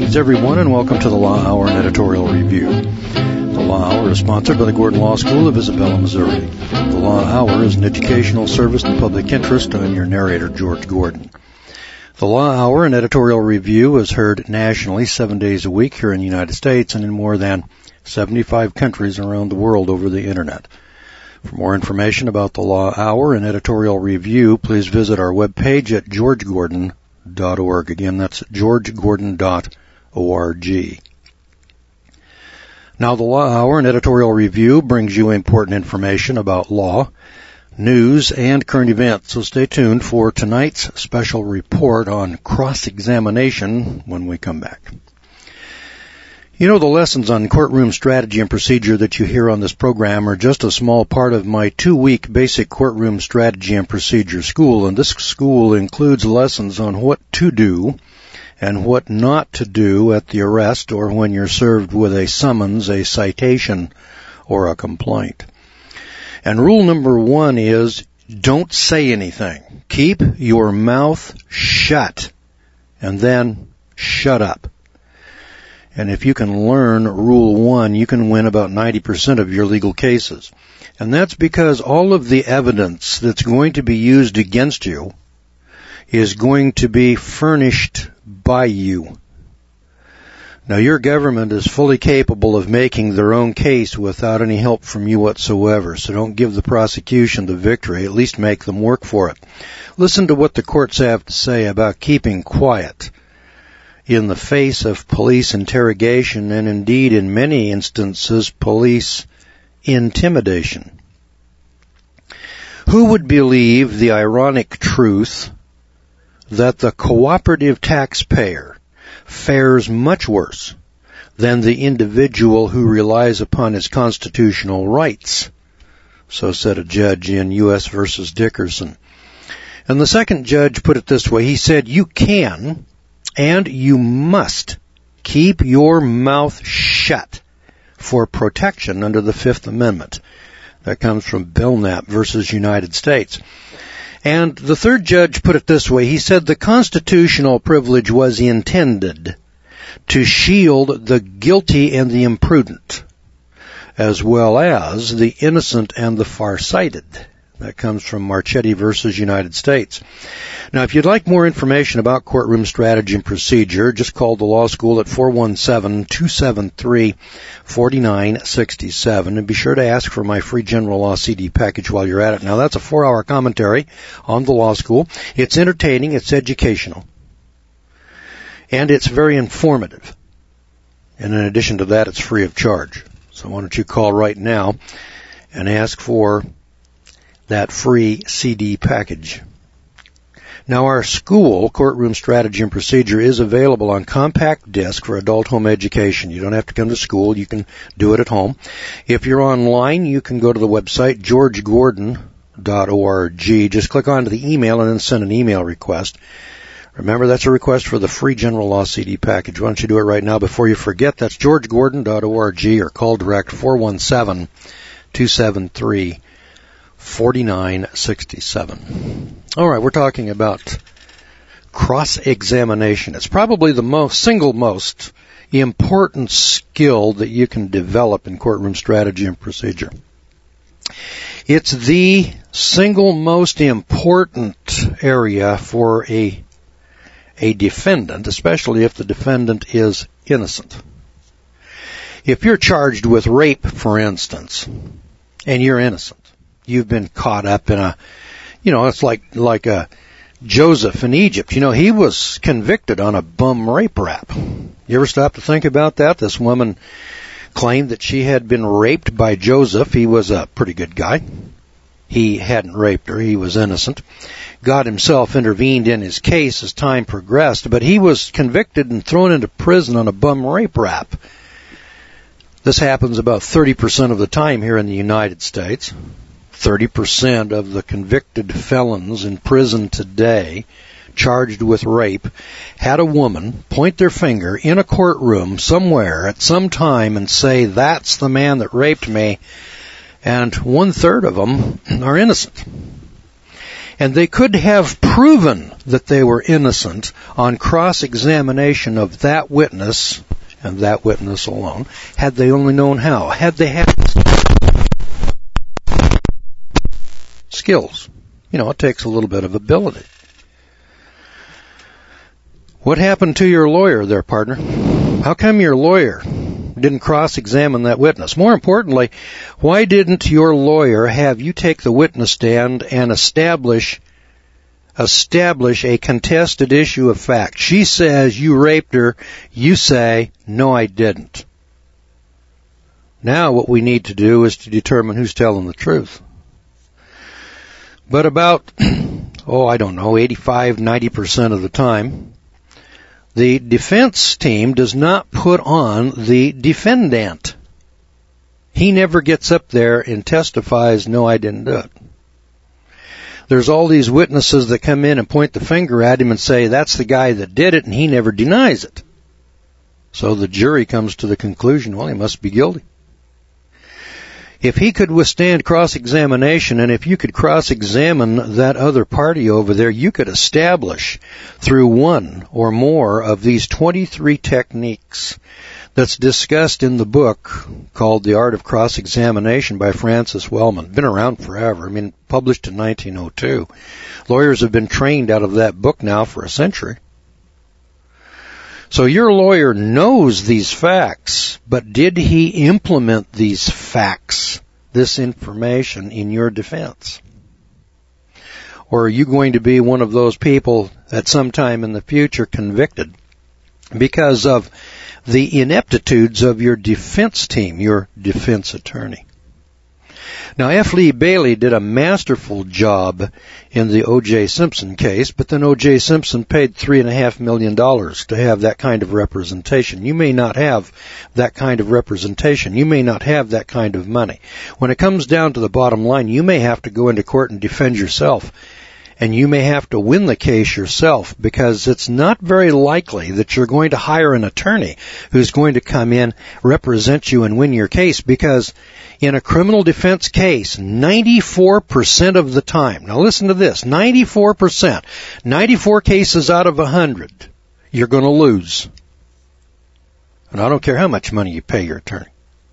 Greetings, everyone, and welcome to the Law Hour and Editorial Review. The Law Hour is sponsored by the Gordon Law School of Isabella, Missouri. The Law Hour is an educational service in public interest. I'm your narrator, George Gordon. The Law Hour and Editorial Review is heard nationally 7 days a week here in the United States and in more than 75 countries around the world over the Internet. For more information about the Law Hour and Editorial Review, please visit our webpage at georgegordon.org. Again, that's georgegordon.org. Now, the Law Hour and Editorial Review brings you important information about law, news, and current events, so stay tuned for tonight's special report on cross-examination when we come back. You know, the lessons on courtroom strategy and procedure that you hear on this program are just a small part of my 2-week basic courtroom strategy and procedure school, and this school includes lessons on what to do and what not to do at the arrest or when you're served with a summons, a citation, or a complaint. And rule number 1 is don't say anything. Keep your mouth shut, and then shut up. And if you can learn Rule 1, you can win about 90% of your legal cases. And that's because all of the evidence that's going to be used against you is going to be furnished by you. Now, your government is fully capable of making their own case without any help from you whatsoever, so don't give the prosecution the victory. At least make them work for it. Listen to what the courts have to say about keeping quiet in the face of police interrogation and indeed in many instances police intimidation. Who would believe the ironic truth that the cooperative taxpayer fares much worse than the individual who relies upon his constitutional rights? So said a judge in U.S. versus Dickerson. And the second judge put it this way. He said, you can and you must keep your mouth shut for protection under the Fifth Amendment. That comes from Belknap versus United States. And the third judge put it this way. He said the constitutional privilege was intended to shield the guilty and the imprudent, as well as the innocent and the farsighted. That comes from Marchetti versus United States. Now, if you'd like more information about courtroom strategy and procedure, just call the law school at 417-273-4967, and be sure to ask for my free general law CD package while you're at it. Now, that's a 4-hour commentary on the law school. It's entertaining, it's educational, and it's very informative. And in addition to that, it's free of charge. So why don't you call right now and ask for that free CD package. Now, our school, Courtroom Strategy and Procedure, is available on compact disc for adult home education. You don't have to come to school. You can do it at home. If you're online, you can go to the website, georgegordon.org. Just click onto the email and then send an email request. Remember, that's a request for the free general law CD package. Why don't you do it right now before you forget? That's georgegordon.org, or call direct 417-273-4967. All right, we're talking about cross-examination. It's probably the single most important skill that you can develop in courtroom strategy and procedure. It's the single most important area for a defendant, especially if the defendant is innocent. If you're charged with rape, for instance, and you're innocent, you've been caught up in it's like a Joseph in Egypt. He was convicted on a bum rape rap. You ever stop to think about that? This woman claimed that she had been raped by Joseph. He was a pretty good guy. He hadn't raped her. He was innocent. God himself intervened in his case as time progressed, but he was convicted and thrown into prison on a bum rape rap. This happens about 30% of the time here in the United States. 30% of the convicted felons in prison today charged with rape had a woman point their finger in a courtroom somewhere at some time and say, that's the man that raped me, and 1/3 of them are innocent. And they could have proven that they were innocent on cross-examination of that witness, and that witness alone, had they only known how. Had they had skills. It takes a little bit of ability. What happened to your lawyer there, partner? How come your lawyer didn't cross-examine that witness? More importantly, why didn't your lawyer have you take the witness stand and establish a contested issue of fact? She says you raped her. You say, no, I didn't. Now what we need to do is to determine who's telling the truth. But about, 85, 90% of the time, the defense team does not put on the defendant. He never gets up there and testifies, no, I didn't do it. There's all these witnesses that come in and point the finger at him and say, that's the guy that did it, and he never denies it. So the jury comes to the conclusion, well, he must be guilty. If he could withstand cross-examination, and if you could cross-examine that other party over there, you could establish through one or more of these 23 techniques that's discussed in the book called The Art of Cross-Examination by Francis Wellman. Been around forever. Published in 1902. Lawyers have been trained out of that book now for a century. So your lawyer knows these facts, but did he implement these facts, this information, in your defense? Or are you going to be one of those people at some time in the future convicted because of the ineptitudes of your defense team, your defense attorney? Now, F. Lee Bailey did a masterful job in the O.J. Simpson case, but then O.J. Simpson paid $3.5 million to have that kind of representation. You may not have that kind of representation. You may not have that kind of money. When it comes down to the bottom line, you may have to go into court and defend yourself. And you may have to win the case yourself, because it's not very likely that you're going to hire an attorney who's going to come in, represent you, and win your case, because in a criminal defense case, 94% of the time, now listen to this, 94%, 94 cases out of 100, you're going to lose. And I don't care how much money you pay your attorney.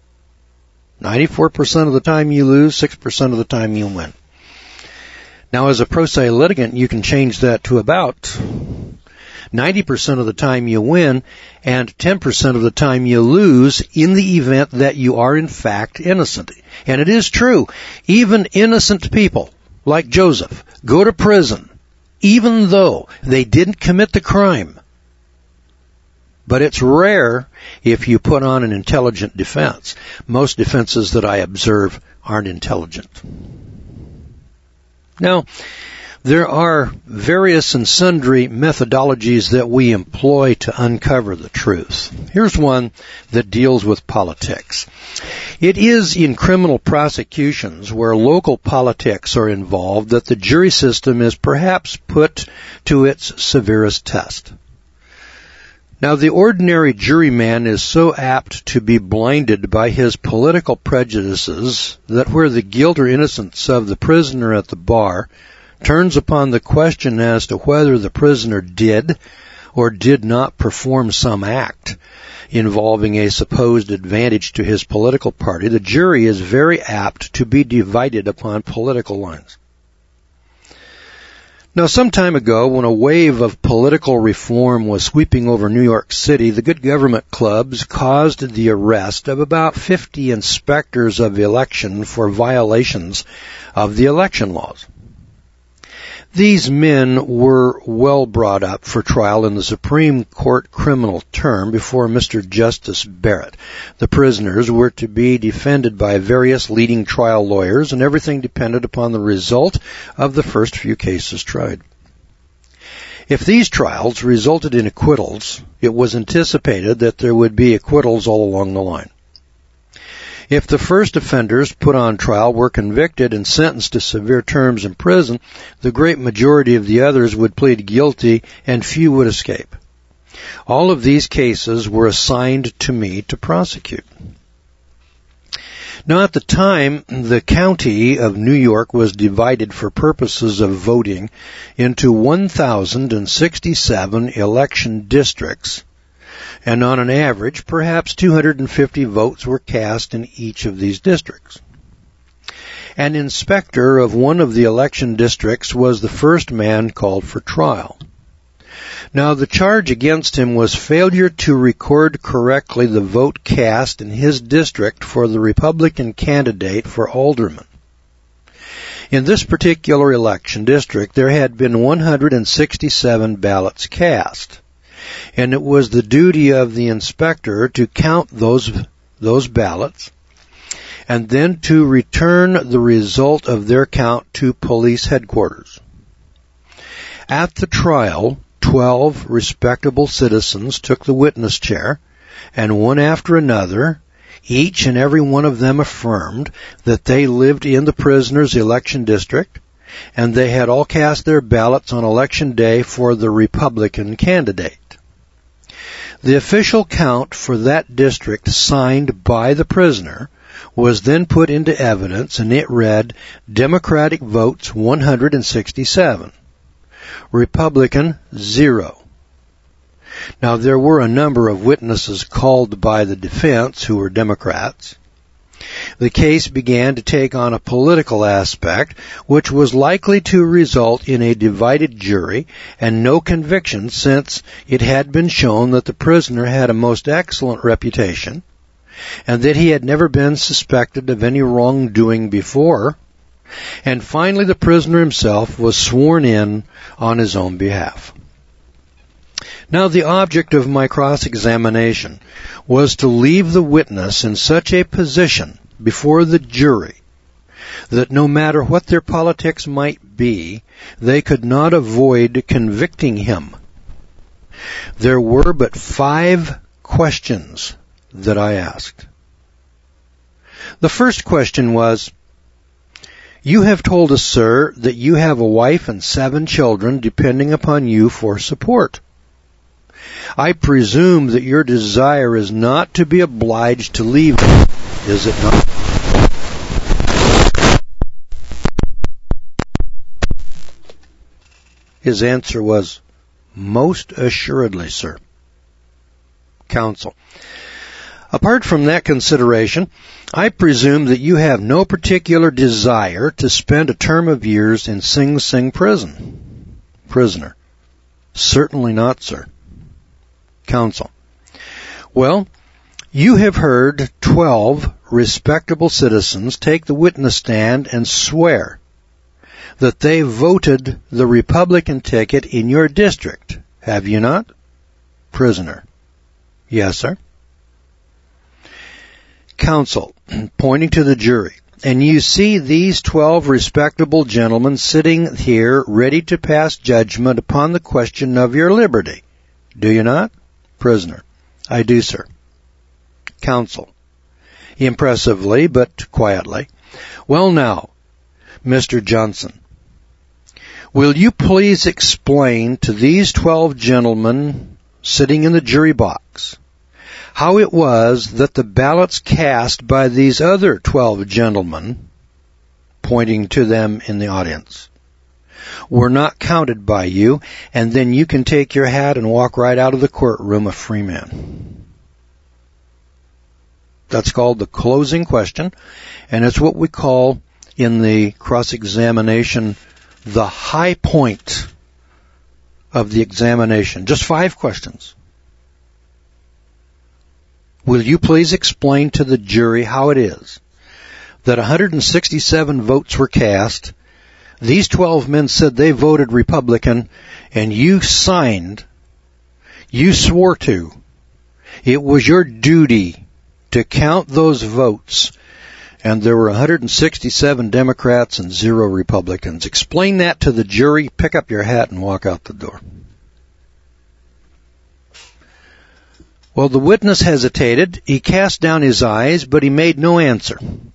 94% of the time you lose, 6% of the time you win. Now, as a pro se litigant, you can change that to about 90% of the time you win and 10% of the time you lose in the event that you are in fact innocent. And it is true. Even innocent people, like Joseph, go to prison, even though they didn't commit the crime. But it's rare if you put on an intelligent defense. Most defenses that I observe aren't intelligent. Now, there are various and sundry methodologies that we employ to uncover the truth. Here's one that deals with politics. It is in criminal prosecutions where local politics are involved that the jury system is perhaps put to its severest test. Now, the ordinary juryman is so apt to be blinded by his political prejudices that where the guilt or innocence of the prisoner at the bar turns upon the question as to whether the prisoner did or did not perform some act involving a supposed advantage to his political party, the jury is very apt to be divided upon political lines. Now, some time ago, when a wave of political reform was sweeping over New York City, the good government clubs caused the arrest of about 50 inspectors of election for violations of the election laws. These men were well brought up for trial in the Supreme Court criminal term before Mr. Justice Barrett. The prisoners were to be defended by various leading trial lawyers, and everything depended upon the result of the first few cases tried. If these trials resulted in acquittals, it was anticipated that there would be acquittals all along the line. If the first offenders put on trial were convicted and sentenced to severe terms in prison, the great majority of the others would plead guilty and few would escape. All of these cases were assigned to me to prosecute. Now, at the time, the county of New York was divided for purposes of voting into 1,067 election districts, and on an average, perhaps 250 votes were cast in each of these districts. An inspector of one of the election districts was the first man called for trial. Now, the charge against him was failure to record correctly the vote cast in his district for the Republican candidate for alderman. In this particular election district, there had been 167 ballots cast, and it was the duty of the inspector to count those ballots and then to return the result of their count to police headquarters. At the trial, 12 respectable citizens took the witness chair, and one after another, each and every one of them affirmed that they lived in the prisoner's election district, and they had all cast their ballots on election day for the Republican candidate. The official count for that district signed by the prisoner was then put into evidence, and it read, Democratic votes 167. Republican, 0. Now, there were a number of witnesses called by the defense who were Democrats. The case began to take on a political aspect, which was likely to result in a divided jury and no conviction, since it had been shown that the prisoner had a most excellent reputation and that he had never been suspected of any wrongdoing before. And finally, the prisoner himself was sworn in on his own behalf. Now, the object of my cross-examination was to leave the witness in such a position before the jury that no matter what their politics might be, they could not avoid convicting him. There were but 5 questions that I asked. The first question was, you have told us, sir, that you have a wife and 7 children depending upon you for support. I presume that your desire is not to be obliged to leave them, is it not? His answer was, most assuredly, sir. Counsel. Apart from that consideration, I presume that you have no particular desire to spend a term of years in Sing Sing prison. Prisoner. Certainly not, sir. Counsel. Well, you have heard 12 respectable citizens take the witness stand and swear that they voted the Republican ticket in your district, have you not? Prisoner. Yes, sir. Counsel, pointing to the jury, and you see these 12 respectable gentlemen sitting here ready to pass judgment upon the question of your liberty, do you not? Prisoner. I do, sir. Counsel, impressively but quietly. Well now, Mr. Johnson, will you please explain to these 12 gentlemen sitting in the jury box how it was that the ballots cast by these other 12 gentlemen, pointing to them in the audience, were not counted by you, and then you can take your hat and walk right out of the courtroom a free man. That's called the closing question, and it's what we call in the cross-examination the high point of the examination. Just 5 questions. Will you please explain to the jury how it is that 167 votes were cast, these 12 men said they voted Republican, and you signed, you swore to, it was your duty to count those votes, and there were 167 Democrats and 0 Republicans. Explain that to the jury, pick up your hat, and walk out the door. Well, the witness hesitated. He cast down his eyes, but he made no answer.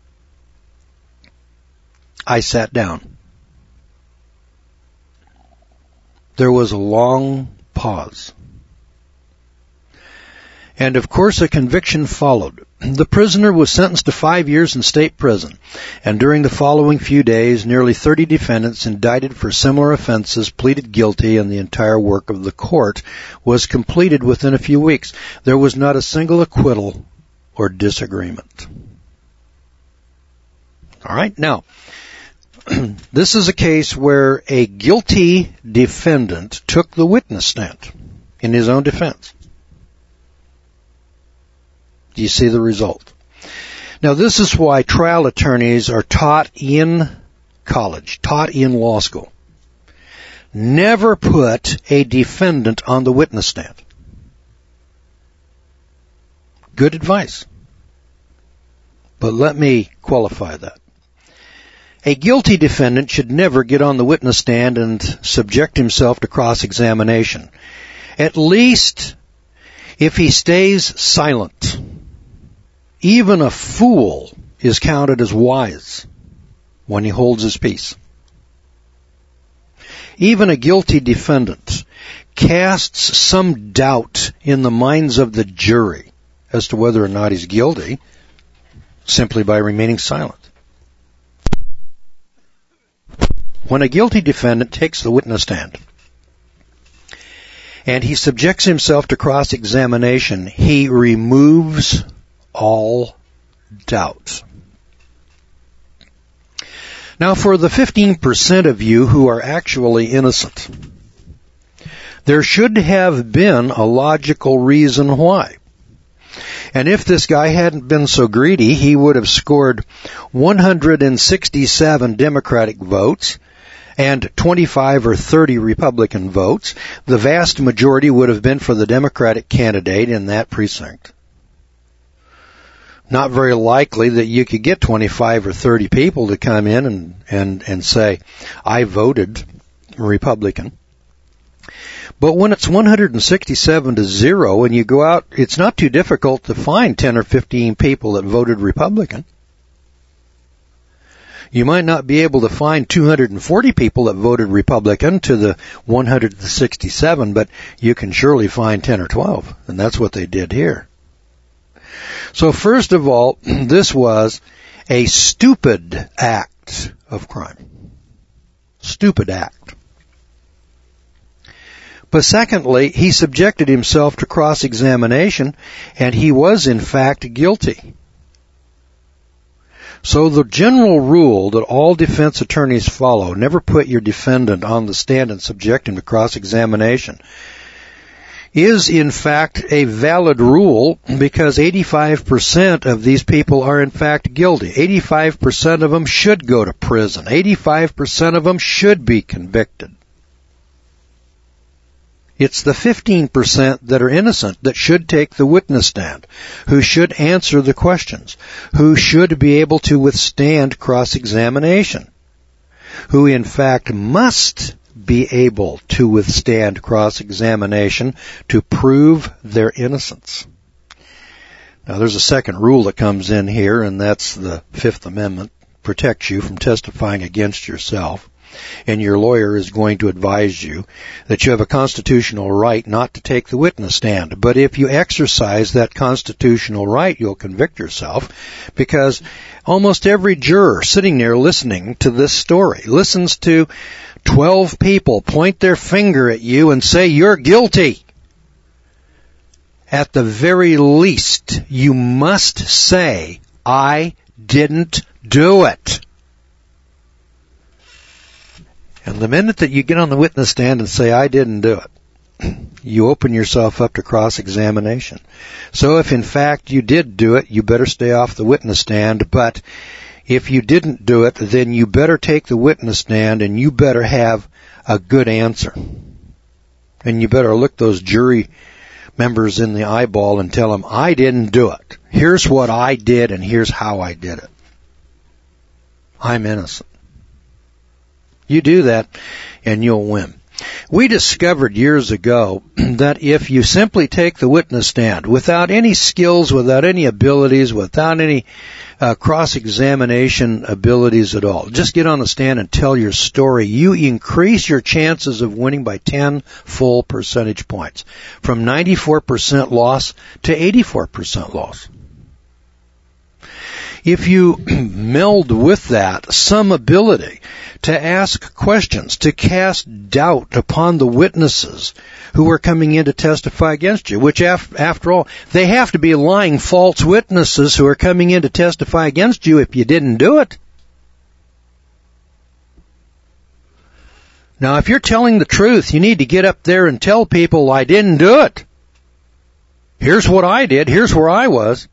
I sat down. There was a long pause. And of course a conviction followed. The prisoner was sentenced to 5 years in state prison, and during the following few days, nearly 30 defendants indicted for similar offenses pleaded guilty, and the entire work of the court was completed within a few weeks. There was not a single acquittal or disagreement. All right, now, this is a case where a guilty defendant took the witness stand in his own defense. Do you see the result? Now, this is why trial attorneys are taught in college, taught in law school. Never put a defendant on the witness stand. Good advice. But let me qualify that. A guilty defendant should never get on the witness stand and subject himself to cross-examination. At least if he stays silent. Even a fool is counted as wise when he holds his peace. Even a guilty defendant casts some doubt in the minds of the jury as to whether or not he's guilty simply by remaining silent. When a guilty defendant takes the witness stand and he subjects himself to cross-examination, he removes all doubt. Now, for the 15% of you who are actually innocent, there should have been a logical reason why. And if this guy hadn't been so greedy, he would have scored 167 Democratic votes and 25 or 30 Republican votes. The vast majority would have been for the Democratic candidate in that precinct. Not very likely that you could get 25 or 30 people to come in and say, I voted Republican. But when it's 167-0 and you go out, it's not too difficult to find 10 or 15 people that voted Republican. You might not be able to find 240 people that voted Republican to the 167, but you can surely find 10 or 12, and that's what they did here. So first of all, this was a stupid act of crime. Stupid act. But secondly, he subjected himself to cross-examination, and he was in fact guilty. So the general rule that all defense attorneys follow, never put your defendant on the stand and subject him to cross-examination, is in fact a valid rule because 85% of these people are in fact guilty. 85% of them should go to prison. 85% of them should be convicted. It's the 15% that are innocent that should take the witness stand, who should answer the questions, who should be able to withstand cross-examination, who in fact must be able to withstand cross-examination to prove their innocence. Now there's a second rule that comes in here, and that's the Fifth Amendment. Protects you from testifying against yourself. And your lawyer is going to advise you that you have a constitutional right not to take the witness stand. But if you exercise that constitutional right, you'll convict yourself, because almost every juror sitting there listening to this story listens to 12 people point their finger at you and say, you're guilty. At the very least, you must say, I didn't do it. And the minute that you get on the witness stand and say, I didn't do it, you open yourself up to cross-examination. So if in fact you did do it, you better stay off the witness stand. But if you didn't do it, then you better take the witness stand and you better have a good answer. And you better look those jury members in the eyeball and tell them, I didn't do it. Here's what I did and here's how I did it. I'm innocent. You do that and you'll win. We discovered years ago that if you simply take the witness stand without any skills, without any abilities, without any cross-examination abilities at all, just get on the stand and tell your story, you increase your chances of winning by 10 full percentage points, from 94% loss to 84% loss. if you meld with that some ability to ask questions, to cast doubt upon the witnesses who are coming in to testify against you, which after all, they have to be lying false witnesses who are coming in to testify against you if you didn't do it. Now, if you're telling the truth, you need to get up there and tell people, I didn't do it. Here's what I did. Here's where I was.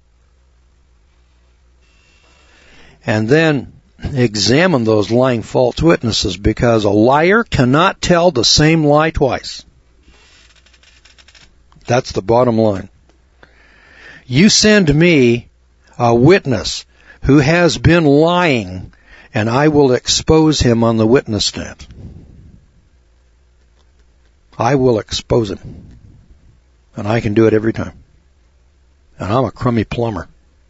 And then examine those lying false witnesses, because a liar cannot tell the same lie twice. That's the bottom line. You send me a witness who has been lying, and I will expose him on the witness stand. I will expose him. And I can do it every time. And I'm a crummy plumber.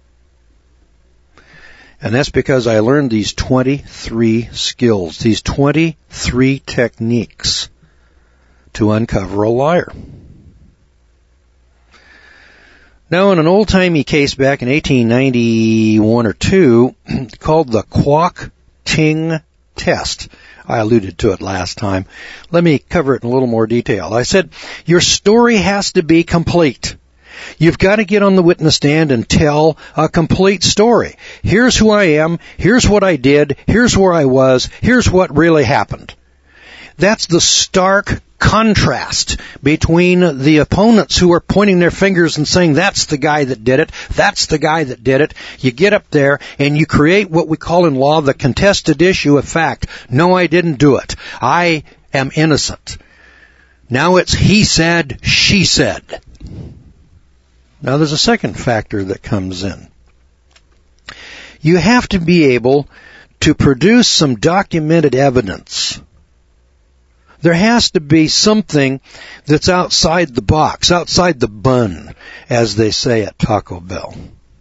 And that's because I learned these 23 skills, these 23 techniques to uncover a liar. Now, in an old-timey case back in 1891 or 2 called the Kwok-Ting test, I alluded to it last time. Let me cover it in a little more detail. I said, your story has to be complete. You've got to get on the witness stand and tell a complete story. Here's who I am. Here's what I did. Here's where I was. Here's what really happened. That's the stark contrast between the opponents who are pointing their fingers and saying, that's the guy that did it. That's the guy that did it. You get up there and you create what we call in law the contested issue of fact. No, I didn't do it. I am innocent. Now it's he said, she said. Now there's a second factor that comes in. You have to be able to produce some documented evidence. There has to be something that's outside the box, outside the bun, as they say at Taco Bell.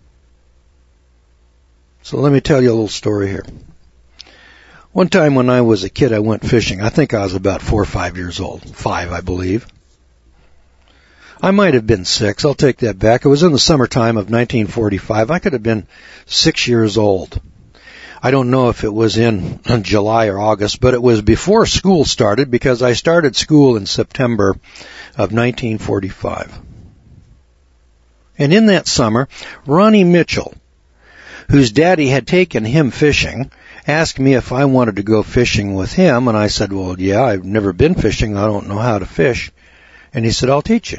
So let me tell you a little story here. One time when I was a kid, I went fishing. I think I was about 4 or 5 years old. 5, I believe. I might have been 6. I'll take that back. It was in the summertime of 1945. I could have been 6 years old. I don't know if it was in July or August, but it was before school started, because I started school in September of 1945. And in that summer, Ronnie Mitchell, whose daddy had taken him fishing, asked me if I wanted to go fishing with him, and I said, well, yeah, I've never been fishing. I don't know how to fish. And he said, I'll teach you.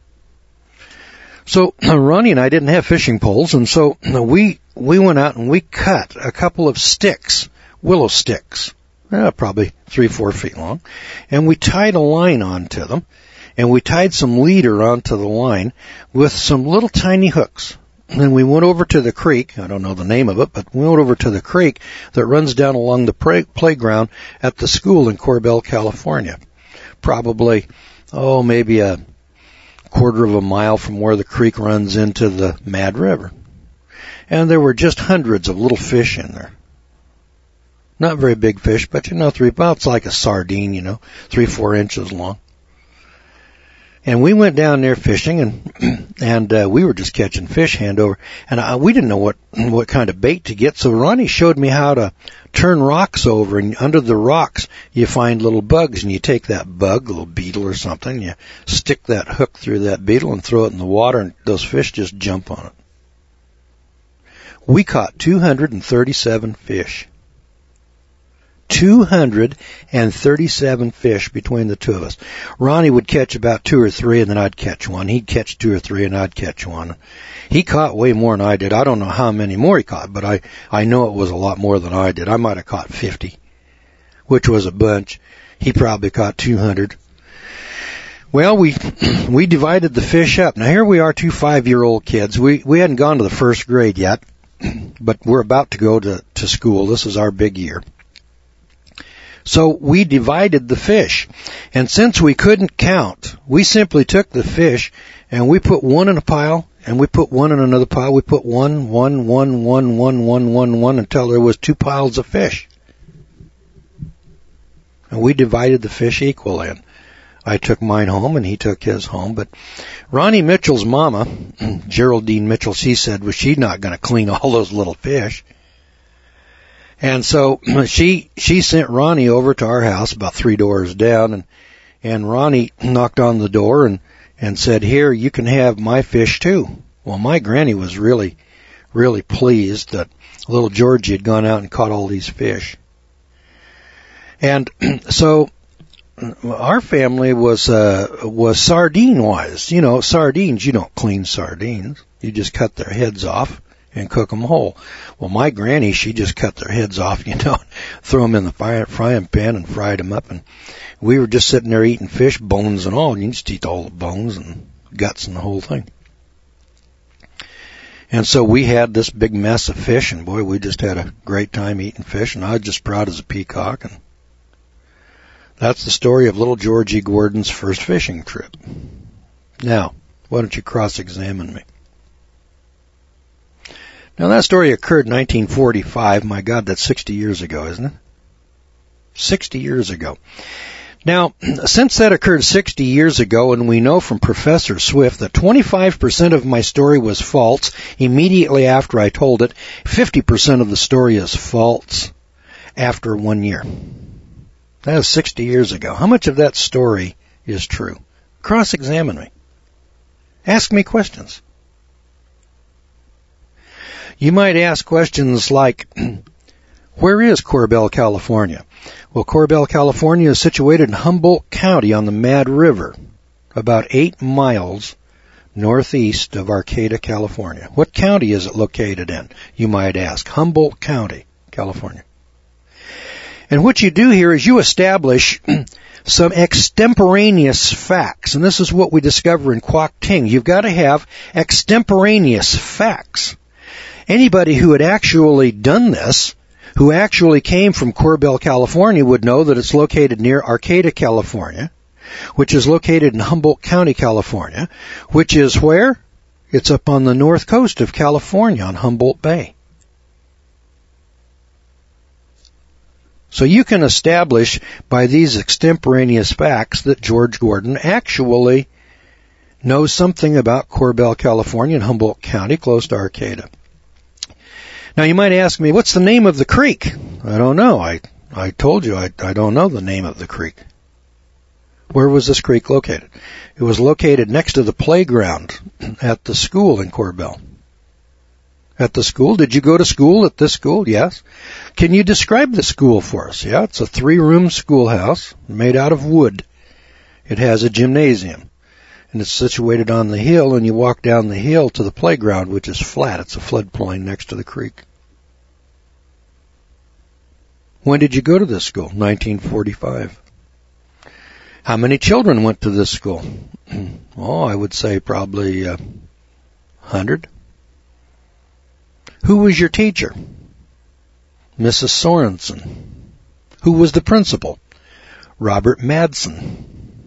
So Ronnie and I didn't have fishing poles, and so we went out and we cut a couple of sticks, willow sticks, probably 3-4 feet long, and we tied a line onto them, and we tied some leader onto the line with some little tiny hooks. And we went over to the creek, I don't know the name of it, but we went over to the creek that runs down along the playground at the school in Corbell, California. Probably, maybe a quarter of a mile from where the creek runs into the Mad River. And there were just hundreds of little fish in there. Not very big fish, but it's like a sardine, 3-4 inches long. And we went down there fishing, and we were just catching fish hand over. And we didn't know what kind of bait to get, so Ronnie showed me how to turn rocks over, and under the rocks you find little bugs, and you take that bug, a little beetle or something, you stick that hook through that beetle and throw it in the water, and those fish just jump on it. We caught 237 fish. 237 fish between the two of us. Ronnie would catch about 2 or 3, and then I'd catch one. He'd catch 2 or 3, and I'd catch one. He caught way more than I did. I don't know how many more he caught, but I know it was a lot more than I did. I might have caught 50, which was a bunch. He probably caught 200. Well, we divided the fish up. Now here we are, 2 5-year-old kids. We hadn't gone to the first grade yet, but we're about to go to school. This is our big year. So we divided the fish. And since we couldn't count, we simply took the fish and we put one in a pile and we put one in another pile. We put one, until there was 2 piles of fish. And we divided the fish equally. And I took mine home and he took his home. But Ronnie Mitchell's mama, Geraldine Mitchell, she said, well, she's not going to clean all those little fish. And so she sent Ronnie over to our house about 3 doors down, and Ronnie knocked on the door and said, here, you can have my fish too. Well, my granny was really, really pleased that little Georgie had gone out and caught all these fish. And so our family was sardine wise. You know, sardines, you don't clean sardines. You just cut their heads off and cook them whole. Well, my granny, she just cut their heads off, you know, threw them in the frying pan and fried them up. And we were just sitting there eating fish, bones and all. And you just eat all the bones and guts and the whole thing. And so we had this big mess of fish, and boy, we just had a great time eating fish, and I was just proud as a peacock. And that's the story of little Georgie Gordon's first fishing trip. Now, why don't you cross-examine me? Now, that story occurred in 1945. My God, that's 60 years ago, isn't it? 60 years ago. Now, since that occurred 60 years ago, and we know from Professor Swift that 25% of my story was false immediately after I told it, 50% of the story is false after 1 year. That was 60 years ago. How much of that story is true? Cross-examine me. Ask me questions. You might ask questions like, where is Corbell, California? Well, Corbell, California is situated in Humboldt County on the Mad River, about 8 miles northeast of Arcata, California. What county is it located in? You might ask. Humboldt County, California. And what you do here is you establish some extemporaneous facts, and this is what we discover in Quoc Ting. You've got to have extemporaneous facts. Anybody who had actually done this, who actually came from Corbell, California, would know that it's located near Arcata, California, which is located in Humboldt County, California, which is where? It's up on the north coast of California on Humboldt Bay. So you can establish by these extemporaneous facts that George Gordon actually knows something about Corbell, California and Humboldt County, close to Arcata. Now you might ask me, what's the name of the creek? I don't know. I told you I don't know the name of the creek. Where was this creek located? It was located next to the playground at the school in Corbell. At the school? Did you go to school at this school? Yes. Can you describe the school for us? Yeah, it's a 3-room schoolhouse made out of wood. It has a gymnasium. And it's situated on the hill, and you walk down the hill to the playground, which is flat. It's a floodplain next to the creek. When did you go to this school? 1945. How many children went to this school? Oh, I would say probably 100. Who was your teacher? Mrs. Sorensen. Who was the principal? Robert Madsen.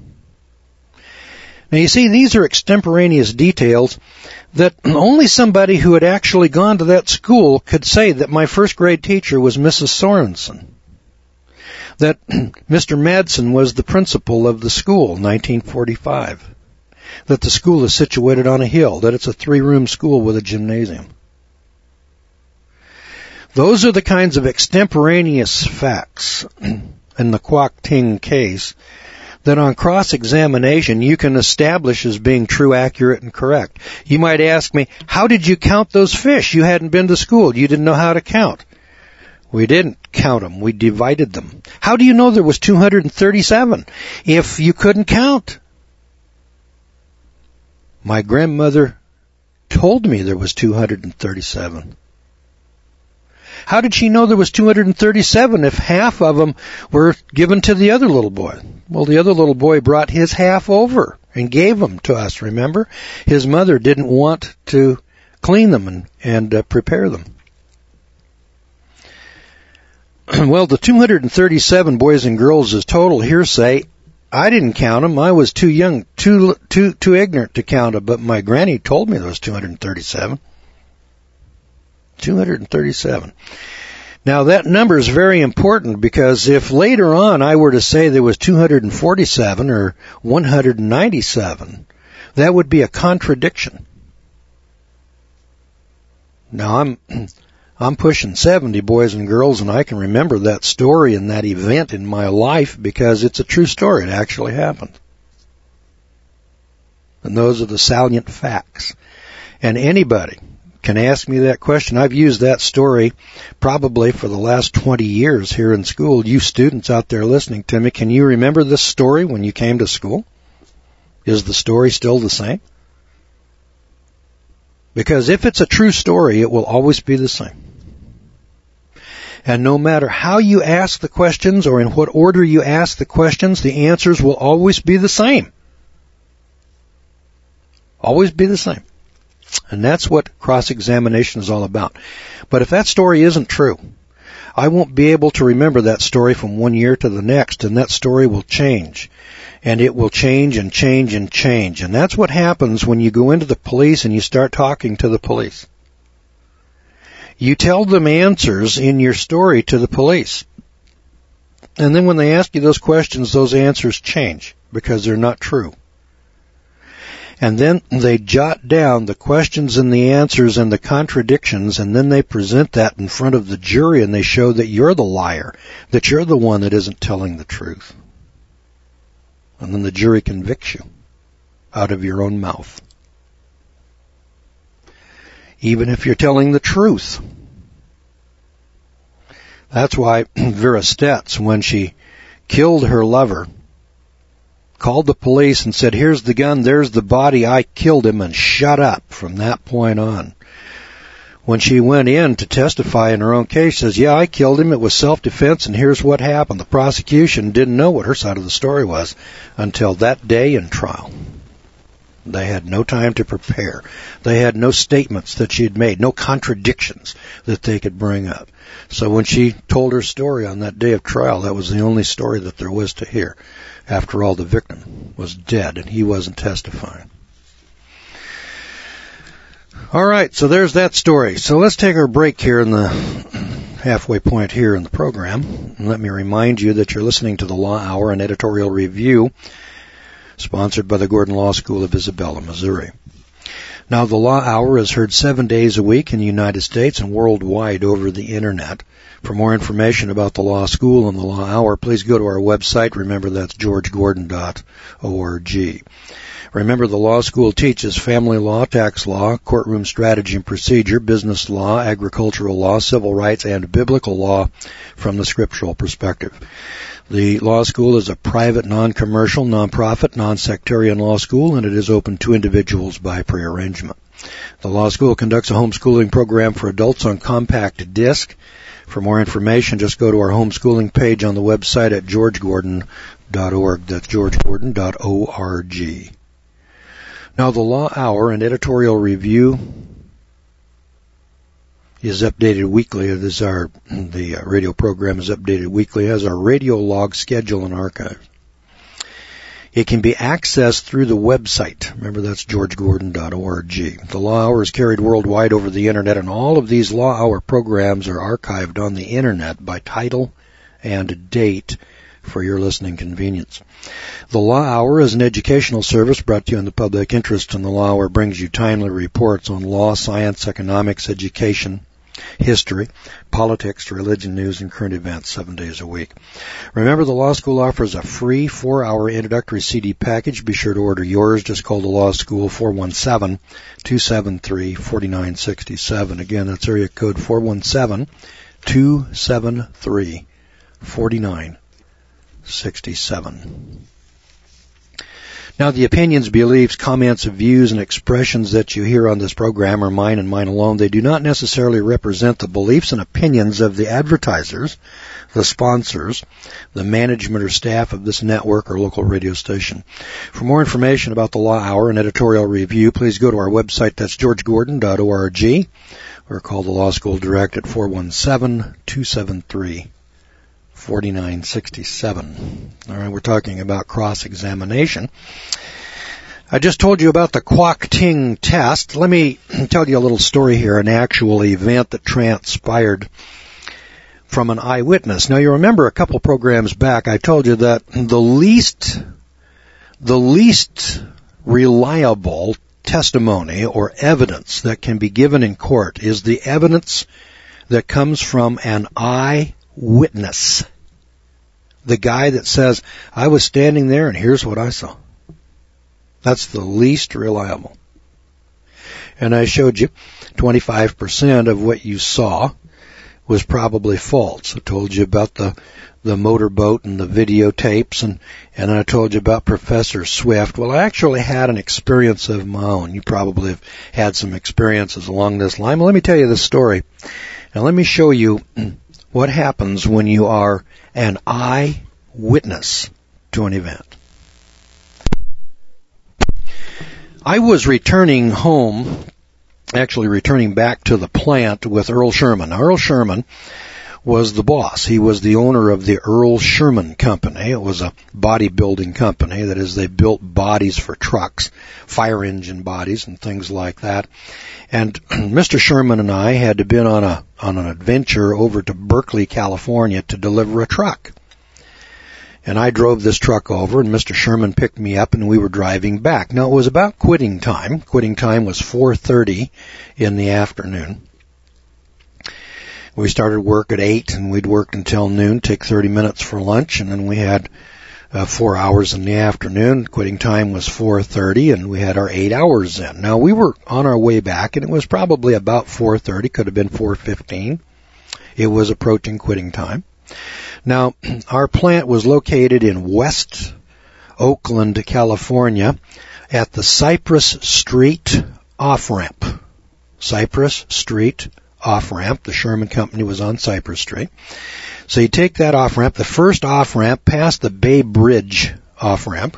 Now you see, these are extemporaneous details that only somebody who had actually gone to that school could say that my first grade teacher was Mrs. Sorensen. That Mr. Madsen was the principal of the school, 1945. That the school is situated on a hill. That it's a 3-room school with a gymnasium. Those are the kinds of extemporaneous facts in the Quoc Ting case that on cross-examination you can establish as being true, accurate, and correct. You might ask me, how did you count those fish? You hadn't been to school. You didn't know how to count. We didn't count them. We divided them. How do you know there was 237 if you couldn't count? My grandmother told me there was 237. How did she know there was 237 if half of them were given to the other little boy? Well, the other little boy brought his half over and gave them to us, remember? His mother didn't want to clean them and prepare them. Well, the 237 boys and girls is total hearsay. I didn't count them. I was too young, too ignorant to count them, but my granny told me there was 237. 237. Now that number is very important because if later on I were to say there was 247 or 197, that would be a contradiction. Now I'm pushing 70, boys and girls, and I can remember that story and that event in my life because it's a true story. It actually happened. And those are the salient facts. And anybody can ask me that question. I've used that story probably for the last 20 years here in school. You students out there listening to me, can you remember this story when you came to school? Is the story still the same? Because if it's a true story, it will always be the same. And no matter how you ask the questions or in what order you ask the questions, the answers will always be the same. Always be the same. And that's what cross-examination is all about. But if that story isn't true, I won't be able to remember that story from one year to the next, and that story will change. And it will change and change and change. And that's what happens when you go into the police and you start talking to the police. You tell them answers in your story to the police. And then when they ask you those questions, those answers change because they're not true. And then they jot down the questions and the answers and the contradictions, and then they present that in front of the jury, and they show that you're the liar, that you're the one that isn't telling the truth. And then the jury convicts you out of your own mouth. Even if you're telling the truth. That's why Vera Stetz, when she killed her lover, called the police and said, "Here's the gun, there's the body, I killed him," and shut up from that point on. When she went in to testify in her own case, she says, "Yeah, I killed him, it was self-defense, and here's what happened." The prosecution didn't know what her side of the story was until that day in trial. They had no time to prepare. They had no statements that she had made, no contradictions that they could bring up. So when she told her story on that day of trial, that was the only story that there was to hear. After all, the victim was dead and he wasn't testifying. All right, so there's that story. So let's take our break here in the halfway point here in the program. And let me remind you that you're listening to the Law Hour, an editorial review sponsored by the Gordon Law School of Isabella, Missouri. Now, the Law Hour is heard 7 days a week in the United States and worldwide over the Internet. For more information about the Law School and the Law Hour, please go to our website. Remember, that's georgegordon.org. Remember, the Law School teaches family law, tax law, courtroom strategy and procedure, business law, agricultural law, civil rights, and biblical law from the scriptural perspective. The law school is a private, non-commercial, non-profit, non-sectarian law school, and it is open to individuals by prearrangement. The law school conducts a homeschooling program for adults on compact disc. For more information, just go to our homeschooling page on the website at georgegordon.org. That's georgegordon.org. Now, the Law Hour, an editorial review, is updated weekly. The radio program is updated weekly. It has our radio log, schedule, and archive. It can be accessed through the website. Remember, that's georgegordon.org. The Law Hour is carried worldwide over the Internet, and all of these Law Hour programs are archived on the Internet by title and date for your listening convenience. The Law Hour is an educational service brought to you in the public interest, and the Law Hour brings you timely reports on law, science, economics, education, history, politics, religion, news, and current events 7 days a week. Remember, the Law School offers a free 4-hour introductory CD package. Be sure to order yours. Just call the Law School 417-273-4967. Again, that's area code 417-273-4967. Now, the opinions, beliefs, comments, views, and expressions that you hear on this program are mine and mine alone. They do not necessarily represent the beliefs and opinions of the advertisers, the sponsors, the management or staff of this network or local radio station. For more information about the Law Hour and editorial review, please go to our website. That's georgegordon.org, or call the Law School direct at 417-273-4967. All right, we're talking about cross-examination. I just told you about the Kwok-Ting test. Let me tell you a little story here, an actual event that transpired from an eyewitness. Now, you remember a couple programs back I told you that the least reliable testimony or evidence that can be given in court is the evidence that comes from an eyewitness. The guy that says, I was standing there and here's what I saw. That's the least reliable. And I showed you 25% of what you saw was probably false. I told you about the motorboat and the videotapes, and I told you about Professor Swift. Well, I actually had an experience of my own. You probably have had some experiences along this line. Well, let me tell you this story. Now, let me show you what happens when you are an eyewitness to an event. I was returning home, actually returning back to the plant with Earl Sherman. Now, Earl Sherman was the boss. He was the owner of the Earl Sherman Company. It was a bodybuilding company. That is, they built bodies for trucks, fire engine bodies and things like that. And Mr. Sherman and I had to been on an adventure over to Berkeley, California to deliver a truck. And I drove this truck over, and Mr. Sherman picked me up, and we were driving back. Now, it was about quitting time. Quitting time was 4:30 in the afternoon. We started work at 8, and we'd work until noon, take 30 minutes for lunch, and then we had 4 hours in the afternoon. Quitting time was 4:30, and we had our 8 hours in. Now, we were on our way back, and it was probably about 4:30, could have been 4:15. It was approaching quitting time. Now, our plant was located in West Oakland, California, at the Cypress Street off-ramp. Cypress Street off-ramp. The Sherman Company was on Cypress Street. So you take that off-ramp, the first off-ramp past the Bay Bridge off-ramp.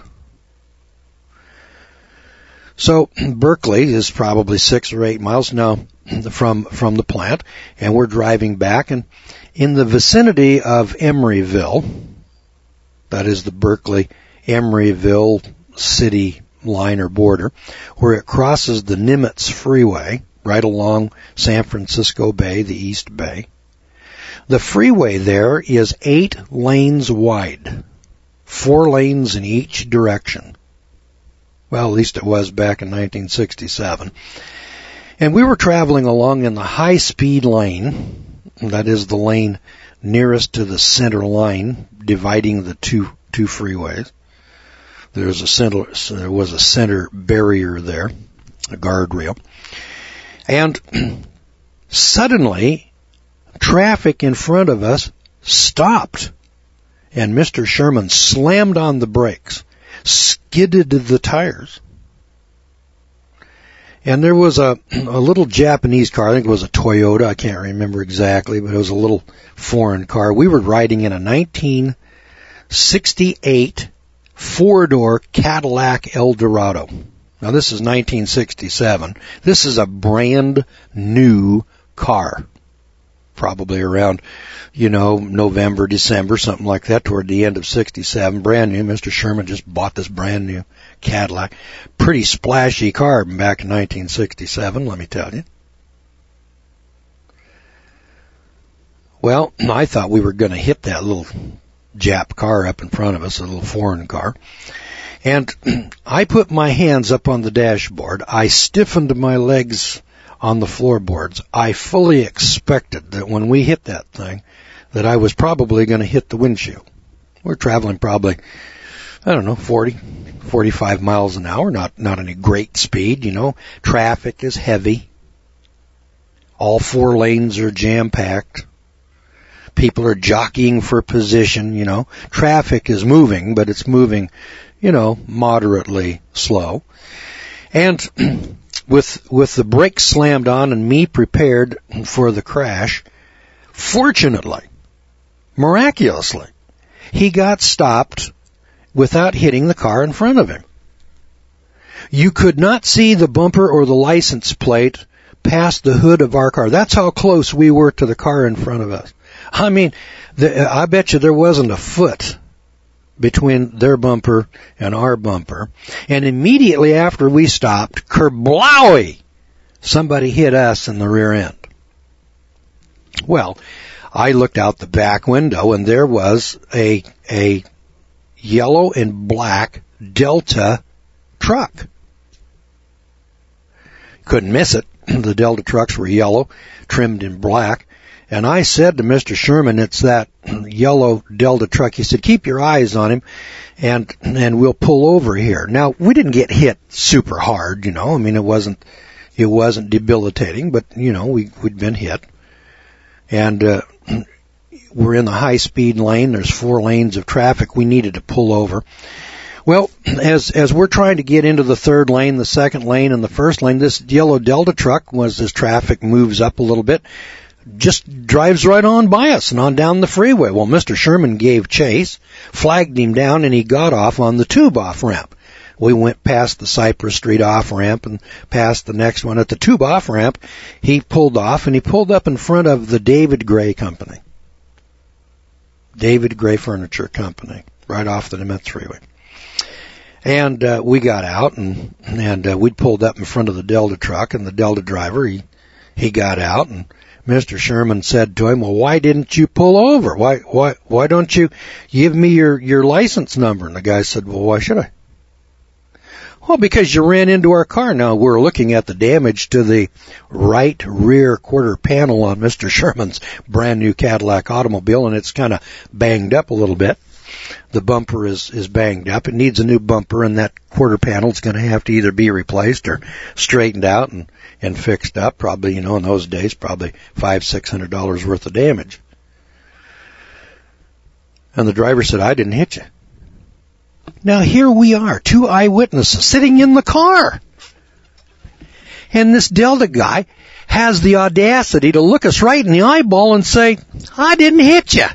So Berkeley is probably 6 or 8 miles now from the plant, and we're driving back, and in the vicinity of Emeryville, that is the Berkeley-Emeryville city line or border, where it crosses the Nimitz Freeway right along San Francisco Bay, the East Bay. The freeway there is 8 lanes wide, 4 lanes in each direction. Well, at least it was back in 1967. And we were traveling along in the high-speed lane. That is the lane nearest to the center line, dividing the two freeways. There was a center barrier there, a guardrail. And suddenly, traffic in front of us stopped, and Mr. Sherman slammed on the brakes, skidded the tires. And there was a little Japanese car, I think it was a Toyota, I can't remember exactly, but it was a little foreign car. We were riding in a 1968 four-door Cadillac Eldorado. Now this is 1967. This is a brand new car. Probably around, November, December, something like that, toward the end of 67. Brand new. Mr. Sherman just bought this brand new Cadillac. Pretty splashy car back in 1967, let me tell you. Well, I thought we were going to hit that little Jap car up in front of us, a little foreign car. And I put my hands up on the dashboard. I stiffened my legs on the floorboards. I fully expected that when we hit that thing, that I was probably going to hit the windshield. We're traveling probably, 40, 45 miles an hour, not any great speed, Traffic is heavy. All 4 lanes are jam-packed. People are jockeying for position, Traffic is moving, but it's moving, moderately slow. And with the brakes slammed on and me prepared for the crash, fortunately, miraculously, he got stopped without hitting the car in front of him. You could not see the bumper or the license plate past the hood of our car. That's how close we were to the car in front of us. I mean, I bet you there wasn't a foot between their bumper and our bumper. And immediately after we stopped, kerblowy, somebody hit us in the rear end. Well, I looked out the back window, and there was a yellow and black Delta truck. Couldn't miss it. The Delta trucks were yellow, trimmed in black. And I said to Mr. Sherman, it's that yellow Delta truck. He said, keep your eyes on him, and we'll pull over here. Now, we didn't get hit super hard, you know. I mean, it wasn't debilitating, but, you know, we'd been hit. And we're in the high-speed lane. There's 4 lanes of traffic. We needed to pull over. Well, as we're trying to get into the 3rd lane, the 2nd lane, and the 1st lane, this yellow Delta truck, as traffic moves up a little bit, just drives right on by us and on down the freeway. Well, Mr. Sherman gave chase, flagged him down, and he got off on the tube off-ramp. We went past the Cypress Street off-ramp and past the next one. At the tube off-ramp, he pulled off, and he pulled up in front of the David Gray Company. David Gray Furniture Company, right off the Demetz Freeway. And we got out, and we'd pulled up in front of the Delta truck, and the Delta driver, he got out, and Mr. Sherman said to him, well, why didn't you pull over? Why don't you give me your license number? And the guy said, well, why should I? Well, because you ran into our car. Now, we're looking at the damage to the right rear quarter panel on Mr. Sherman's brand new Cadillac automobile, and it's kind of banged up a little bit. The bumper is banged up. It needs a new bumper, and that quarter panel is going to have to either be replaced or straightened out and fixed up. Probably, you know, in those days, probably $500-600 worth of damage. And the driver said, I didn't hit you. Now here we are, 2 eyewitnesses sitting in the car. And this Delta guy has the audacity to look us right in the eyeball and say, I didn't hit you.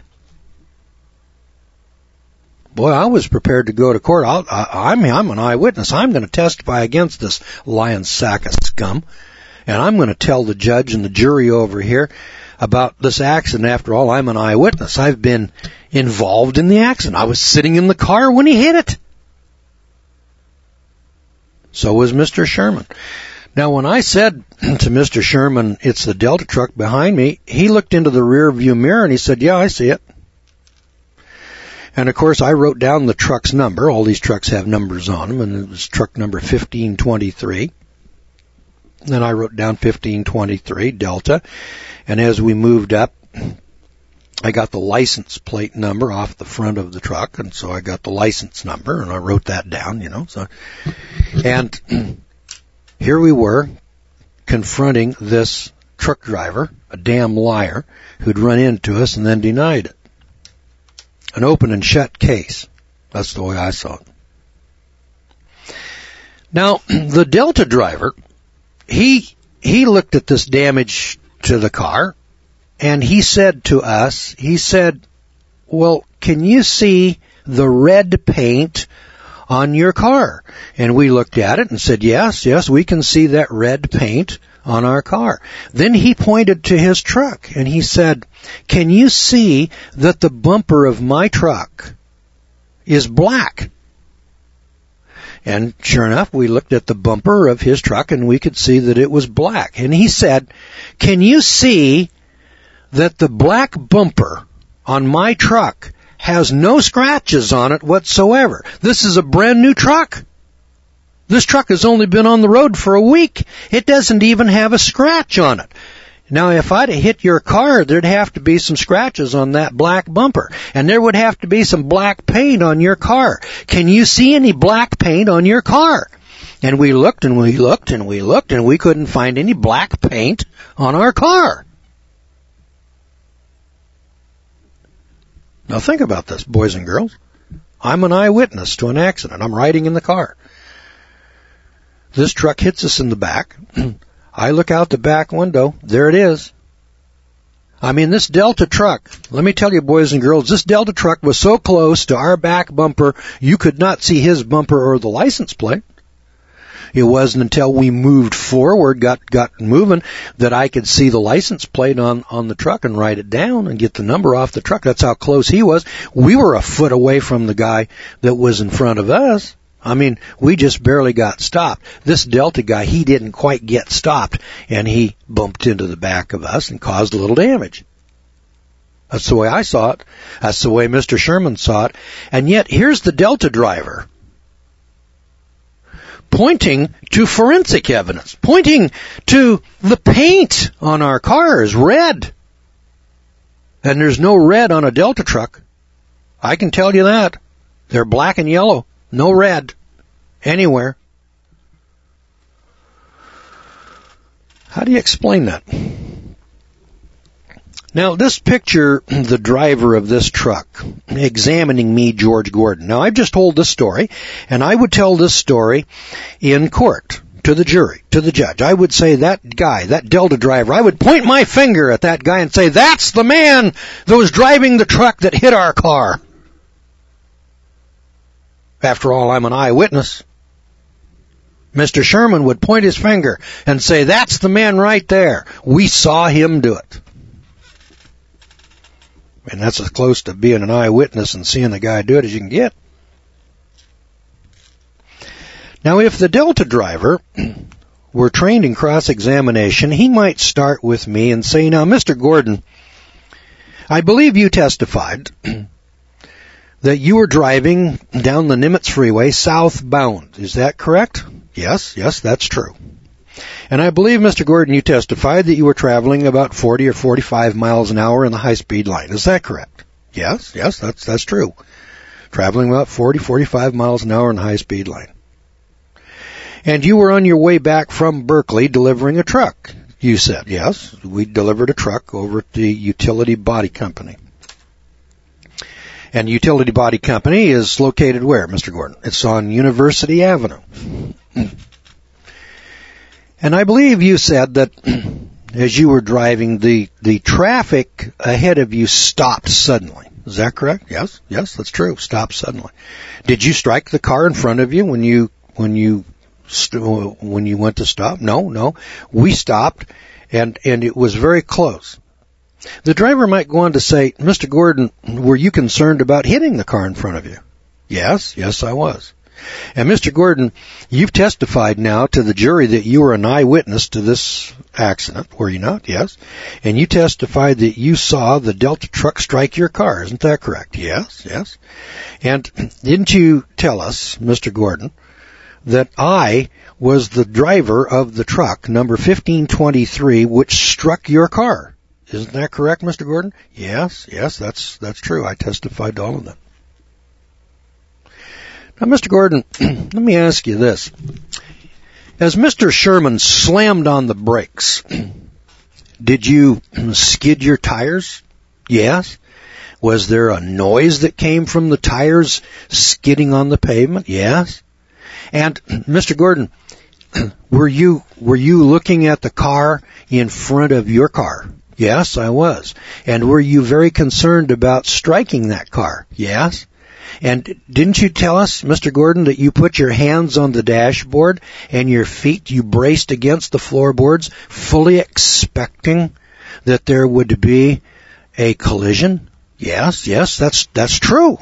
Boy, I was prepared to go to court. I'm an eyewitness. I'm going to testify against this lying sack of scum. And I'm going to tell the judge and the jury over here about this accident. After all, I'm an eyewitness. I've been involved in the accident. I was sitting in the car when he hit it. So was Mr. Sherman. Now, when I said to Mr. Sherman, it's the Delta truck behind me, he looked into the rear view mirror and he said, yeah, I see it. And, of course, I wrote down the truck's number. All these trucks have numbers on them, and it was truck number 1523. Then I wrote down 1523, Delta. And as we moved up, I got the license plate number off the front of the truck, and so I got the license number, and I wrote that down, you know. And here we were confronting this truck driver, a damn liar, who'd run into us and then denied it. An open and shut case. That's the way I saw it. Now, the Delta driver, he looked at this damage to the car, and he said to us, he said, well, can you see the red paint on your car? And we looked at it and said, yes, we can see that red paint on our car. Then he pointed to his truck and he said, can you see that the bumper of my truck is black? And sure enough, we looked at the bumper of his truck and we could see that it was black. And he said, can you see that the black bumper on my truck has no scratches on it whatsoever? This is a brand new truck. This truck has only been on the road for a week. It doesn't even have a scratch on it. Now, if I'd have hit your car, there'd have to be some scratches on that black bumper. And there would have to be some black paint on your car. Can you see any black paint on your car? And we looked and we looked and we looked and we couldn't find any black paint on our car. Now think about this, boys and girls. I'm an eyewitness to an accident. I'm riding in the car. This truck hits us in the back. I look out the back window. There it is. I mean, this Delta truck, let me tell you, boys and girls, this Delta truck was so close to our back bumper, you could not see his bumper or the license plate. It wasn't until we moved forward, got moving, that I could see the license plate on the truck and write it down and get the number off the truck. That's how close he was. We were a foot away from the guy that was in front of us. I mean, we just barely got stopped. This Delta guy, he didn't quite get stopped, and he bumped into the back of us and caused a little damage. That's the way I saw it. That's the way Mr. Sherman saw it. And yet, here's the Delta driver pointing to forensic evidence, pointing to the paint on our cars, red. And there's no red on a Delta truck. I can tell you that. They're black and yellow. No red anywhere. How do you explain that? Now, this picture, the driver of this truck, examining me, George Gordon. Now, I've just told this story, and I would tell this story in court, to the jury, to the judge. I would say that guy, that Delta driver, I would point my finger at that guy and say, that's the man that was driving the truck that hit our car. After all, I'm an eyewitness. Mr. Sherman would point his finger and say, that's the man right there. We saw him do it. And that's as close to being an eyewitness and seeing the guy do it as you can get. Now, if the Delta driver were trained in cross-examination, he might start with me and say, now, Mr. Gordon, I believe you testified that you were driving down the Nimitz Freeway southbound. Is that correct? Yes, that's true. And I believe, Mr. Gordon, you testified that you were traveling about 40 or 45 miles an hour in the high-speed lane. Is that correct? Yes, that's true. Traveling about 40, 45 miles an hour in the high-speed lane. And you were on your way back from Berkeley delivering a truck, you said. Yes, we delivered a truck over at the Utility Body Company. And Utility Body Company is located where, Mr. Gordon? It's on University Avenue. And I believe you said that as you were driving, the traffic ahead of you stopped suddenly. Is that correct? Yes, that's true. Stopped suddenly. Did you strike the car in front of you when you went to stop? No. We stopped, and it was very close. The driver might go on to say, Mr. Gordon, were you concerned about hitting the car in front of you? Yes, I was. And Mr. Gordon, you've testified now to the jury that you were an eyewitness to this accident, were you not? Yes. And you testified that you saw the Delta truck strike your car. Isn't that correct? Yes. And didn't you tell us, Mr. Gordon, that I was the driver of the truck, number 1523, which struck your car? Isn't that correct, Mr. Gordon? Yes, that's true. I testified to all of that. Now, Mr. Gordon, let me ask you this. As Mr. Sherman slammed on the brakes, did you skid your tires? Yes. Was there a noise that came from the tires skidding on the pavement? Yes. And, Mr. Gordon, were you looking at the car in front of your car? Yes, I was. And were you very concerned about striking that car? Yes. And didn't you tell us, Mr. Gordon, that you put your hands on the dashboard and your feet, you braced against the floorboards, fully expecting that there would be a collision? Yes, that's true.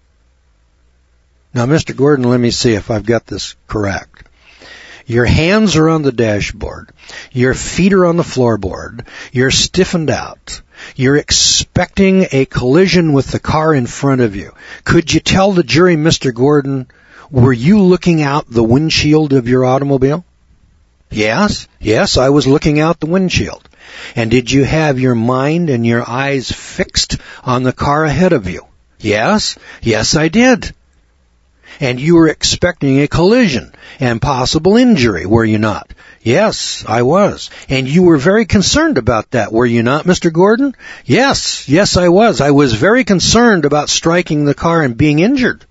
Now, Mr. Gordon, let me see if I've got this correct. Your hands are on the dashboard. Your feet are on the floorboard. You're stiffened out. You're expecting a collision with the car in front of you. Could you tell the jury, Mr. Gordon, were you looking out the windshield of your automobile? Yes, I was looking out the windshield. And did you have your mind and your eyes fixed on the car ahead of you? Yes, I did. And you were expecting a collision and possible injury, were you not? Yes, I was. And you were very concerned about that, were you not, Mr. Gordon? Yes, I was. I was very concerned about striking the car and being injured.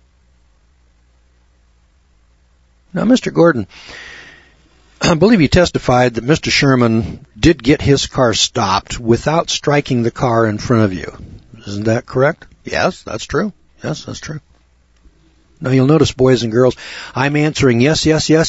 Now, Mr. Gordon, I believe you testified that Mr. Sherman did get his car stopped without striking the car in front of you. Isn't that correct? Yes, that's true. Yes, that's true. Now, you'll notice, boys and girls, I'm answering yes.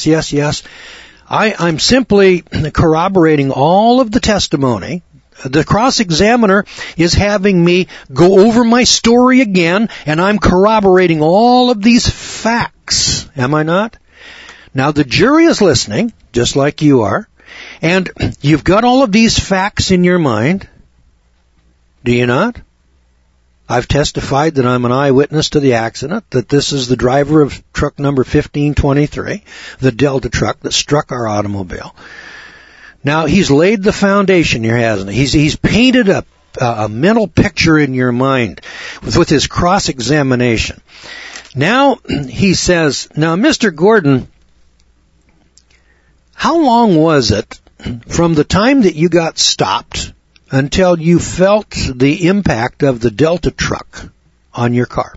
I'm simply corroborating all of the testimony. The cross-examiner is having me go over my story again, and I'm corroborating all of these facts. Am I not? Now, the jury is listening, just like you are, and you've got all of these facts in your mind. Do you not? I've testified that I'm an eyewitness to the accident, that this is the driver of truck number 1523, the Delta truck that struck our automobile. Now, he's laid the foundation here, hasn't he? He's painted a mental picture in your mind with his cross-examination. Now, he says, now, Mr. Gordon, how long was it from the time that you got stopped until you felt the impact of the Delta truck on your car?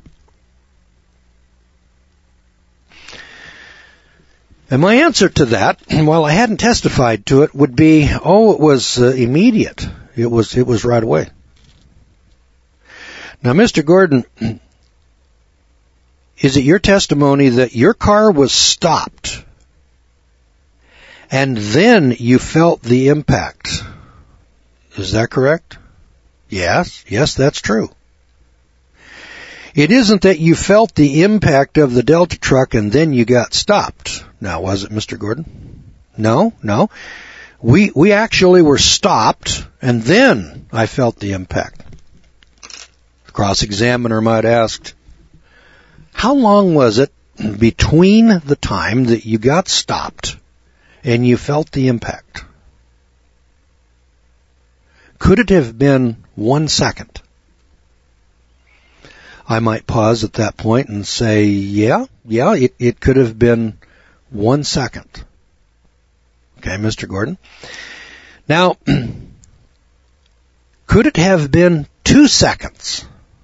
And my answer to that, while I hadn't testified to it, would be, it was immediate. It was right away. Now, Mr. Gordon, is it your testimony that your car was stopped and then you felt the impact? Is that correct? Yes, that's true. It isn't that you felt the impact of the Delta truck and then you got stopped. Now, was it, Mr. Gordon? No. We actually were stopped and then I felt the impact. The cross-examiner might ask, how long was it between the time that you got stopped and you felt the impact? Could it have been 1 second? I might pause at that point and say, yeah, it could have been 1 second. Okay, Mr. Gordon. Now, could it have been 2 seconds?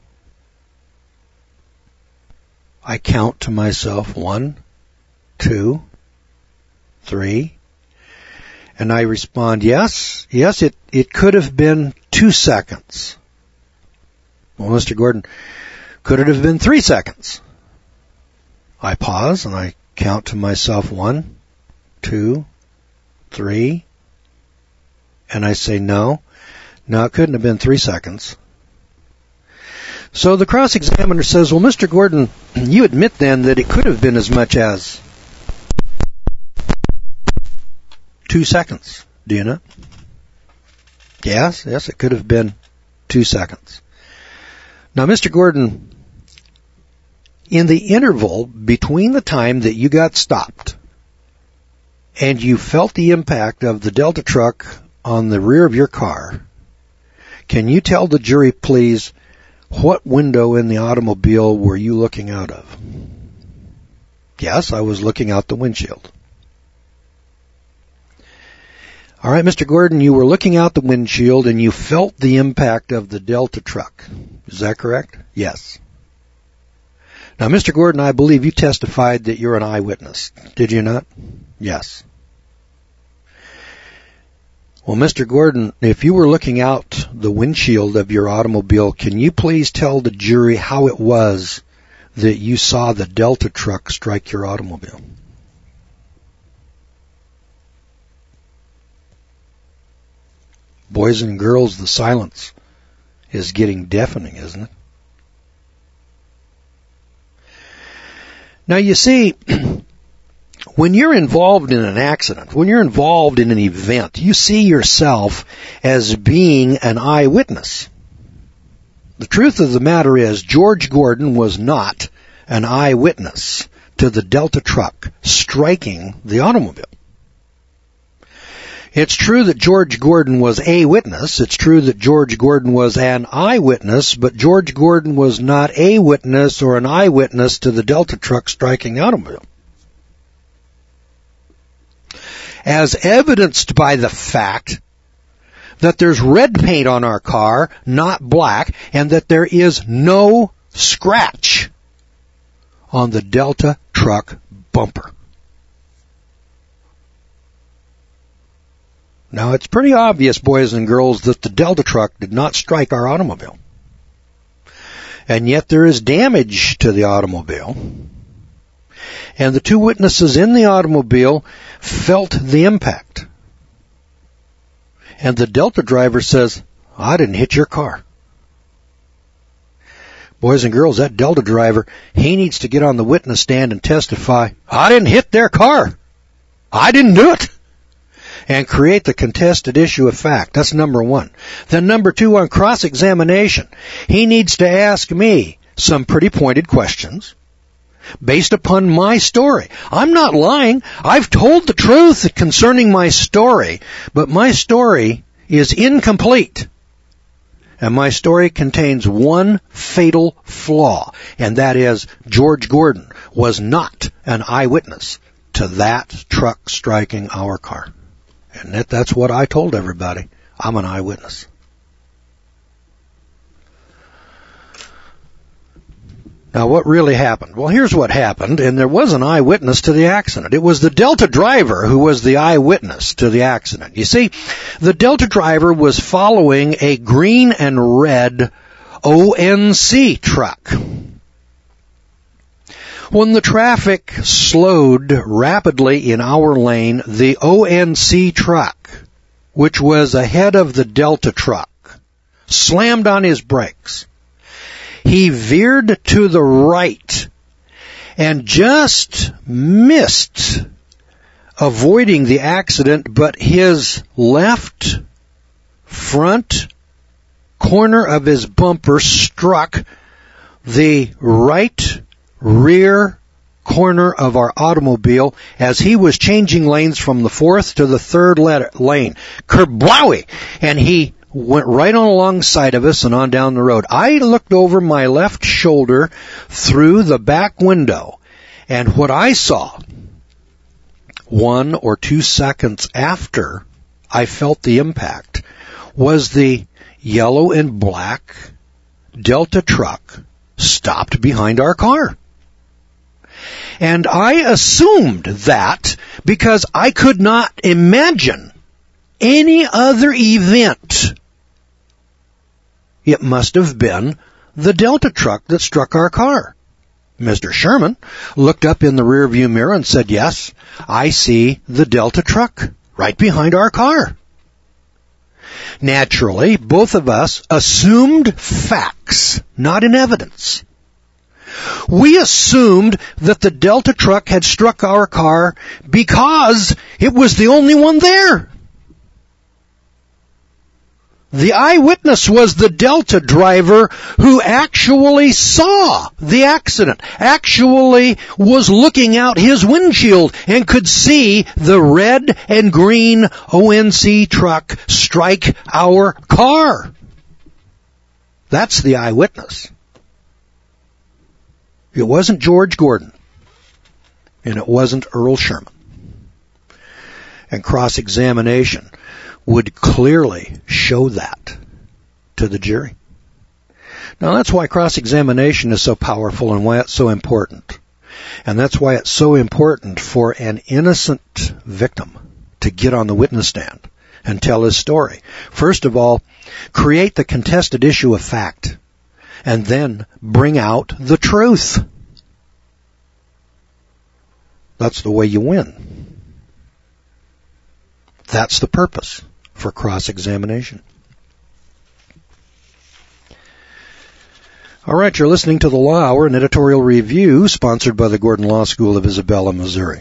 I count to myself 1, 2, 3. And I respond, yes, it could have been 2 seconds. Well, Mr. Gordon, could it have been 3 seconds? I pause and I count to myself 1, 2, 3. And I say, no, it couldn't have been 3 seconds. So the cross-examiner says, well, Mr. Gordon, you admit then that it could have been as much as 2 seconds, do you not? Yes, it could have been 2 seconds. Now, Mr. Gordon, in the interval between the time that you got stopped and you felt the impact of the Delta truck on the rear of your car, can you tell the jury, please, what window in the automobile were you looking out of? Yes, I was looking out the windshield. All right, Mr. Gordon, you were looking out the windshield and you felt the impact of the Delta truck. Is that correct? Yes. Now, Mr. Gordon, I believe you testified that you're an eyewitness. Did you not? Yes. Well, Mr. Gordon, if you were looking out the windshield of your automobile, can you please tell the jury how it was that you saw the Delta truck strike your automobile? Boys and girls, the silence is getting deafening, isn't it? Now, you see, when you're involved in an accident, when you're involved in an event, you see yourself as being an eyewitness. The truth of the matter is, George Gordon was not an eyewitness to the Delta truck striking the automobile. It's true that George Gordon was a witness. It's true that George Gordon was an eyewitness, but George Gordon was not a witness or an eyewitness to the Delta truck striking the automobile. As evidenced by the fact that there's red paint on our car, not black, and that there is no scratch on the Delta truck bumper. Now, it's pretty obvious, boys and girls, that the Delta truck did not strike our automobile. And yet there is damage to the automobile. And the two witnesses in the automobile felt the impact. And the Delta driver says, I didn't hit your car. Boys and girls, that Delta driver, he needs to get on the witness stand and testify, I didn't hit their car. I didn't do it. and create the contested issue of fact. That's number one. Then number two, on cross-examination, he needs to ask me some pretty pointed questions based upon my story. I'm not lying. I've told the truth concerning my story, but my story is incomplete. And my story contains one fatal flaw, and that is George Gordon was not an eyewitness to that truck striking our car. And that's what I told everybody. I'm an eyewitness. Now, what really happened? Well, here's what happened, and there was an eyewitness to the accident. It was the Delta driver who was the eyewitness to the accident. You see, the Delta driver was following a green and red ONC truck. When the traffic slowed rapidly in our lane, the ONC truck, which was ahead of the Delta truck, slammed on his brakes. He veered to the right and just missed avoiding the accident, but his left front corner of his bumper struck the right rear corner of our automobile as he was changing lanes from the fourth to the third lane. Kerblowie! And he went right on alongside of us and on down the road. I looked over my left shoulder through the back window, and what I saw 1 or 2 seconds after I felt the impact was the yellow and black Delta truck stopped behind our car. And I assumed that because I could not imagine any other event. It must have been the Delta truck that struck our car. Mr. Sherman looked up in the rearview mirror and said, yes, I see the Delta truck right behind our car. Naturally, both of us assumed facts, not in evidence. We assumed that the Delta truck had struck our car because it was the only one there. The eyewitness was the Delta driver who actually saw the accident, actually was looking out his windshield and could see the red and green ONC truck strike our car. That's the eyewitness. It wasn't George Gordon, and it wasn't Earl Sherman. And cross-examination would clearly show that to the jury. Now, that's why cross-examination is so powerful and why it's so important. And that's why it's so important for an innocent victim to get on the witness stand and tell his story. First of all, create the contested issue of fact, and then bring out the truth. That's the way you win. That's the purpose for cross-examination. All right, you're listening to The Law Hour, an editorial review sponsored by the Gordon Law School of Isabella, Missouri.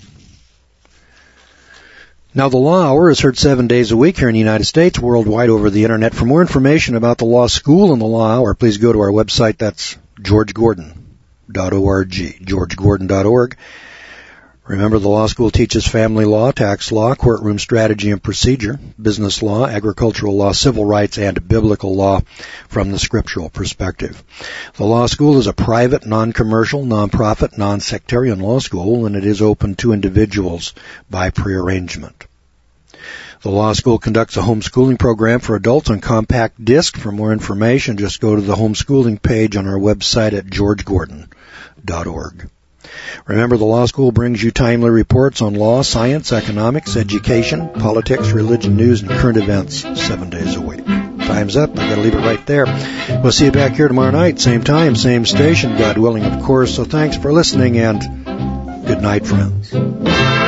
Now, The Law Hour is heard 7 days a week here in the United States, worldwide over the Internet. For more information about the Law School and The Law Hour, please go to our website. That's georgegordon.org, georgegordon.org. Remember, the law school teaches family law, tax law, courtroom strategy and procedure, business law, agricultural law, civil rights, and biblical law from the scriptural perspective. The law school is a private, non-commercial, non-profit, non-sectarian law school, and it is open to individuals by prearrangement. The law school conducts a homeschooling program for adults on compact disc. For more information, just go to the homeschooling page on our website at georgegordon.org. Remember, the law school brings you timely reports on law, science, economics, education, politics, religion, news, and current events 7 days a week. Time's up. I've got to leave it right there. We'll see you back here tomorrow night, same time, same station, God willing, of course. So thanks for listening, and good night, friends.